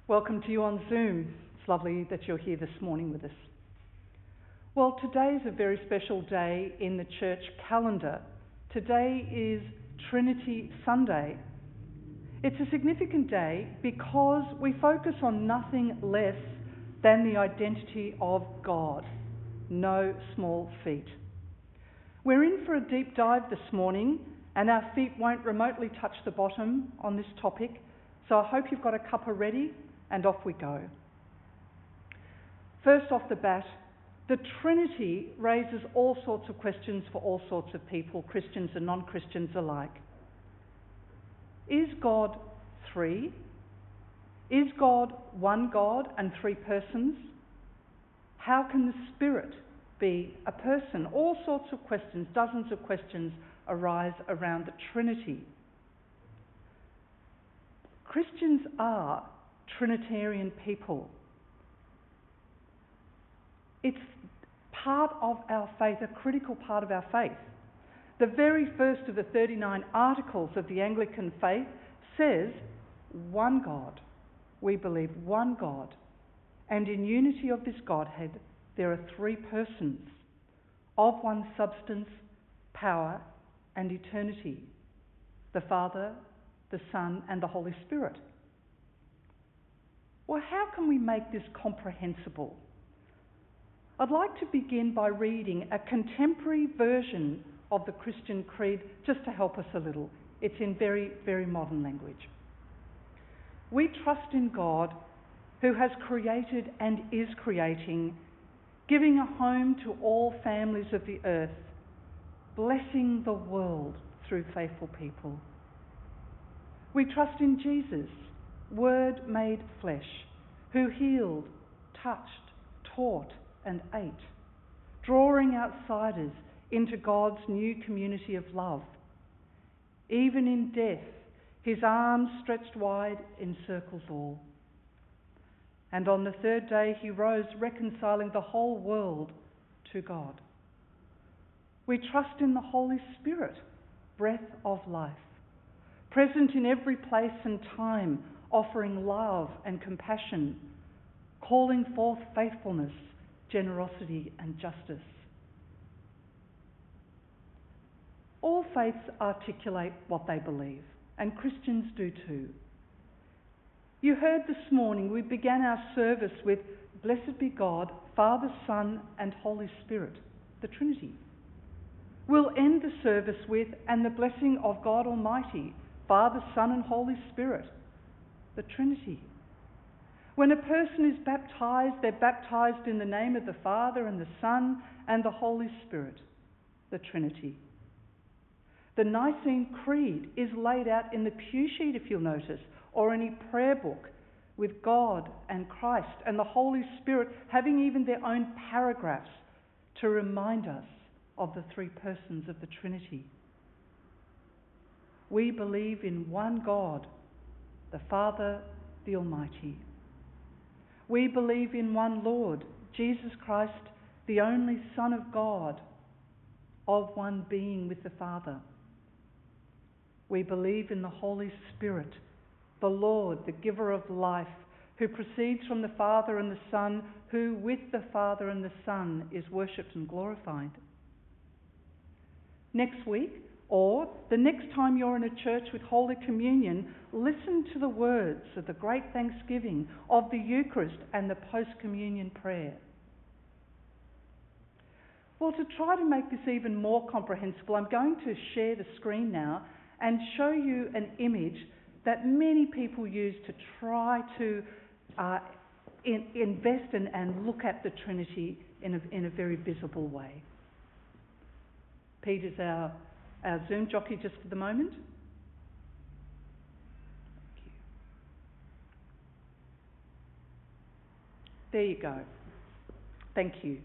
Welcome to you on Zoom. It's lovely that you're here this morning with us. Well, today is a very special day in the church calendar. Today is Trinity Sunday. It's a significant day because we focus on nothing less than the identity of God. No small feat. We're in for a deep dive this morning, and our feet won't remotely touch the bottom on this topic, so I hope you've got a cuppa ready, and off we go. First off the bat, the Trinity raises all sorts of questions for all sorts of people, Christians and non-Christians alike. Is God three? Is God one God and three persons? How can the Spirit be a person? All sorts of questions, dozens of questions arise around the Trinity. Christians are Trinitarian people. It's part of our faith, a critical part of our faith. The very first of the 39 articles of the Anglican faith says, one God. We believe one God. And in unity of this Godhead, there are three persons, of one substance, power, and eternity. The Father, the Son, and the Holy Spirit. Well, how can we make this comprehensible? I'd like to begin by reading a contemporary version of the Christian Creed just to help us a little. It's in very, very modern language. We trust in God who has created and is creating, giving a home to all families of the earth, blessing the world through faithful people. We trust in Jesus, Word made flesh, who healed, touched, taught, and ate, drawing outsiders into God's new community of love. Even in death, his arms stretched wide encircles all. And on the third day he rose, reconciling the whole world to God. We trust in the Holy Spirit, breath of life, present in every place and time, offering love and compassion, calling forth faithfulness, generosity and justice. All faiths articulate what they believe, and Christians do too. You heard this morning, we began our service with Blessed be God, Father, Son and Holy Spirit, the Trinity. We'll end the service with, and the blessing of God Almighty, Father, Son and Holy Spirit, the Trinity. When a person is baptized, they're baptized in the name of the Father and the Son and the Holy Spirit, the Trinity. The Nicene Creed is laid out in the pew sheet, if you'll notice, or any prayer book, with God and Christ and the Holy Spirit having even their own paragraphs to remind us of the three persons of the Trinity. We believe in one God, the Father, the Almighty. We believe in one Lord, Jesus Christ, the only Son of God, of one being with the Father. We believe in the Holy Spirit, the Lord, the giver of life, who proceeds from the Father and the Son, who with the Father and the Son is worshipped and glorified. Next week, or the next time you're in a church with Holy Communion, listen to the words of the great thanksgiving of the Eucharist and the post-communion prayer. Well, to try to make this even more comprehensible, I'm going to share the screen now and show you an image that many people use to try to invest in and look at the Trinity in a very visible way. Peter's our Zoom jockey just for the moment. Thank you. There you go. Thank you.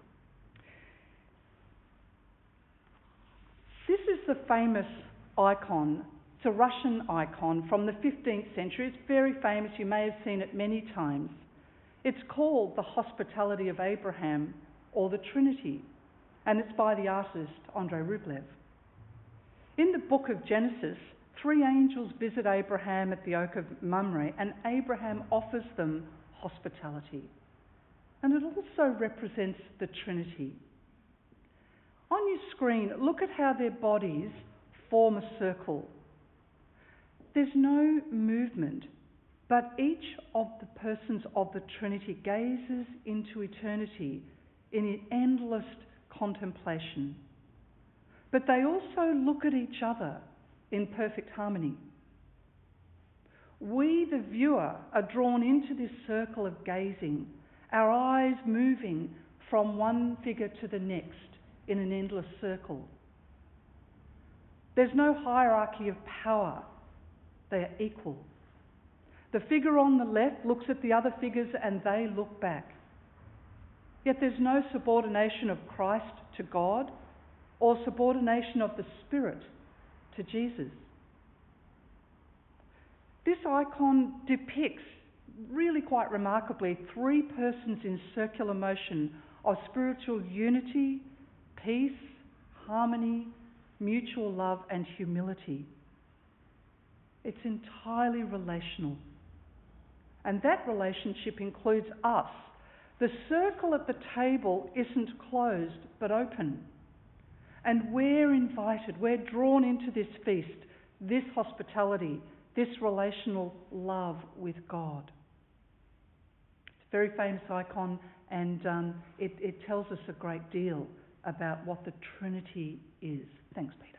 This is the famous icon. It's a Russian icon from the 15th century. It's very famous. You may have seen it many times. It's called the Hospitality of Abraham, or the Trinity, and it's by the artist Andrei Rublev. In the book of Genesis, 3 angels visit Abraham at the Oak of Mamre, and Abraham offers them hospitality. And it also represents the Trinity. On your screen, look at how their bodies form a circle. There's no movement, but each of the persons of the Trinity gazes into eternity in endless contemplation. But they also look at each other in perfect harmony. We, the viewer, are drawn into this circle of gazing, our eyes moving from one figure to the next in an endless circle. There's no hierarchy of power. They are equal. The figure on the left looks at the other figures and they look back. Yet there's no subordination of Christ to God or subordination of the Spirit to Jesus. This icon depicts, really quite remarkably, 3 persons in circular motion of spiritual unity, peace, harmony, mutual love and humility. It's entirely relational. And that relationship includes us. The circle at the table isn't closed but open. And we're invited, we're drawn into this feast, this hospitality, this relational love with God. It's a very famous icon, and it tells us a great deal about what the Trinity is. Thanks, Peter.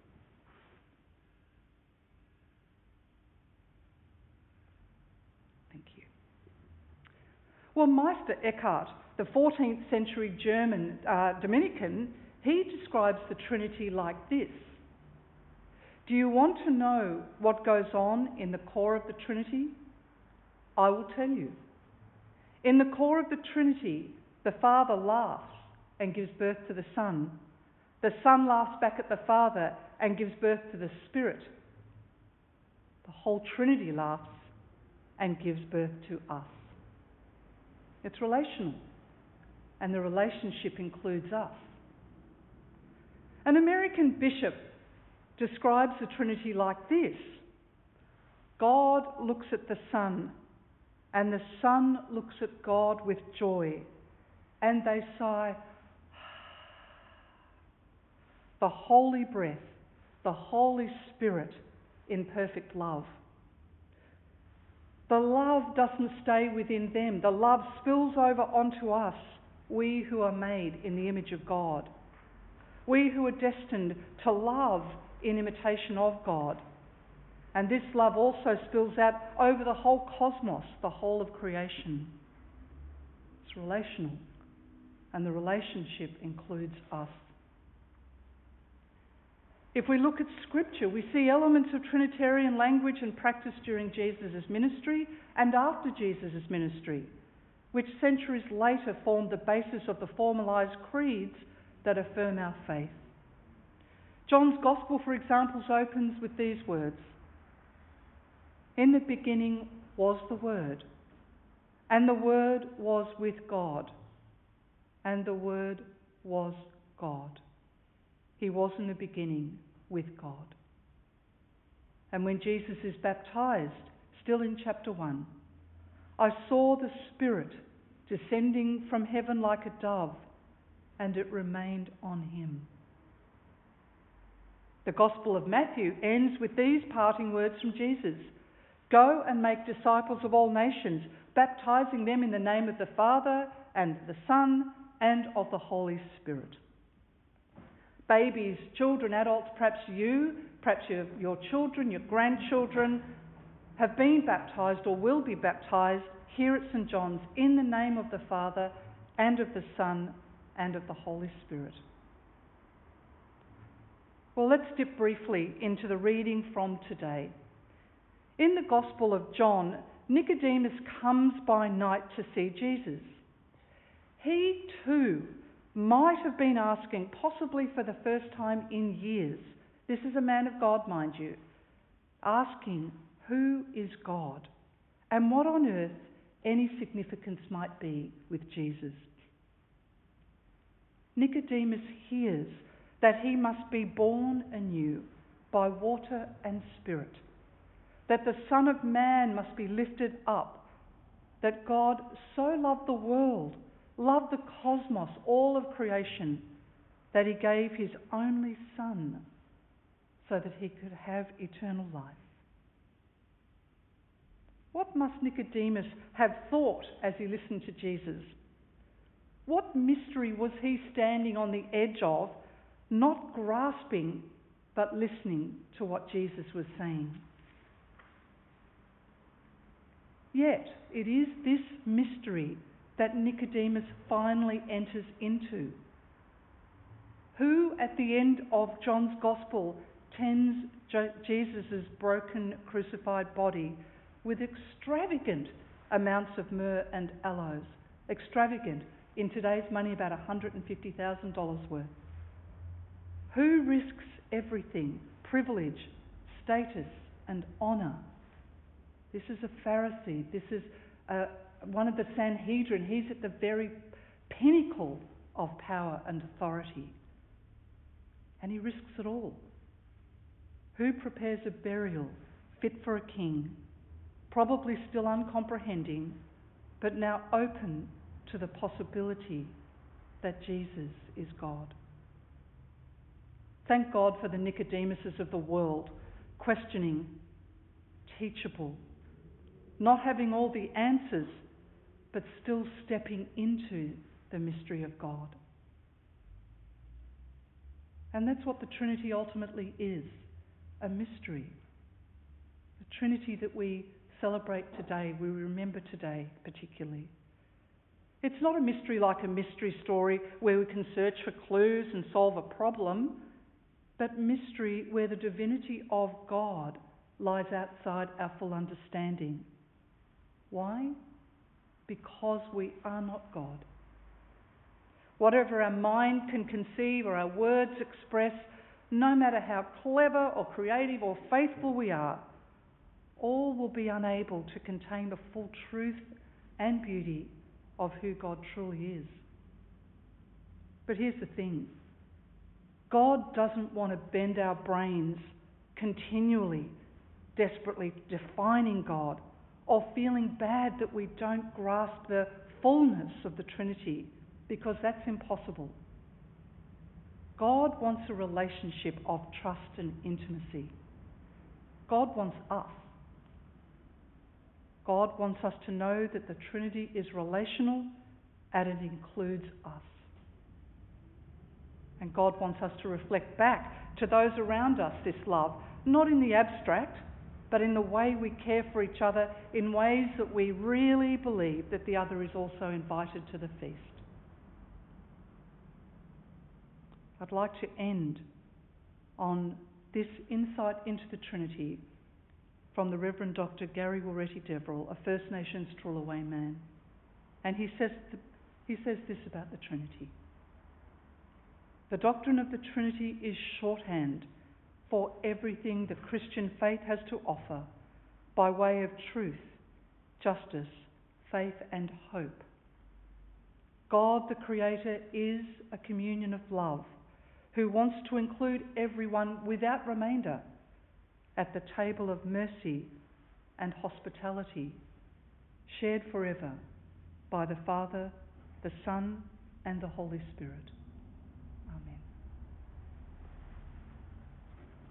Thank you. Well, Meister Eckhart, the 14th century German Dominican, he describes the Trinity like this. Do you want to know what goes on in the core of the Trinity? I will tell you. In the core of the Trinity, the Father laughs and gives birth to the Son. The Son laughs back at the Father and gives birth to the Spirit. The whole Trinity laughs and gives birth to us. It's relational, and the relationship includes us. An American bishop describes the Trinity like this. God looks at the Son, and the Son looks at God with joy, and they sigh, the holy breath, the Holy Spirit in perfect love. The love doesn't stay within them. The love spills over onto us, we who are made in the image of God. We who are destined to love in imitation of God. And this love also spills out over the whole cosmos, the whole of creation. It's relational, and the relationship includes us. If we look at Scripture, we see elements of Trinitarian language and practice during Jesus' ministry and after Jesus' ministry, which centuries later formed the basis of the formalised creeds that affirm our faith. John's Gospel, for example, opens with these words. In the beginning was the Word, and the Word was with God, and the Word was God. He was in the beginning with God. And when Jesus is baptized, still in chapter 1, I saw the Spirit descending from heaven like a dove, and it remained on him. The Gospel of Matthew ends with these parting words from Jesus. Go and make disciples of all nations, baptizing them in the name of the Father and the Son and of the Holy Spirit. Babies, children, adults, perhaps your children, your grandchildren have been baptized or will be baptized here at St. John's in the name of the Father and of the Son and of the Holy Spirit. Well, let's dip briefly into the reading from today. In the Gospel of John, Nicodemus comes by night to see Jesus. He too might have been asking, possibly for the first time in years, this is a man of God, mind you, asking, who is God? And what on earth any significance might be with Jesus. Nicodemus hears that he must be born anew, by water and spirit, that the Son of Man must be lifted up, that God so loved the world, loved the cosmos, all of creation, that he gave his only Son so that he could have eternal life. What must Nicodemus have thought as he listened to Jesus? What mystery was he standing on the edge of, not grasping, but listening to what Jesus was saying? Yet, it is this mystery that Nicodemus finally enters into. Who, at the end of John's Gospel, tends Jesus' broken, crucified body with extravagant amounts of myrrh and aloes. Extravagant. In today's money, about $150,000 worth. Who risks everything, privilege, status and honour? This is a Pharisee. This is one of the Sanhedrin. He's at the very pinnacle of power and authority. And he risks it all. Who prepares a burial fit for a king, probably still uncomprehending, but now open to the possibility that Jesus is God? Thank God for the Nicodemuses of the world, questioning, teachable, not having all the answers, but still stepping into the mystery of God. And that's what the Trinity ultimately is, a mystery. The Trinity that we celebrate today, we remember today particularly. It's not a mystery like a mystery story where we can search for clues and solve a problem, but mystery where the divinity of God lies outside our full understanding. Why? Because we are not God. Whatever our mind can conceive or our words express, no matter how clever or creative or faithful we are, all will be unable to contain the full truth and beauty of who God truly is. But here's the thing. God doesn't want to bend our brains continually, desperately defining God, or feeling bad that we don't grasp the fullness of the Trinity, because that's impossible. God wants a relationship of trust and intimacy. God wants us. God wants us to know that the Trinity is relational and it includes us. And God wants us to reflect back to those around us this love, not in the abstract, but in the way we care for each other, in ways that we really believe that the other is also invited to the feast. I'd like to end on this insight into the Trinity from the Reverend Dr. Gary Woolrety-Deverell, a First Nations Trullaway man. And he says this about the Trinity. The doctrine of the Trinity is shorthand for everything the Christian faith has to offer by way of truth, justice, faith and hope. God the Creator is a communion of love who wants to include everyone without remainder at the table of mercy and hospitality shared forever by the Father, the Son and the Holy Spirit.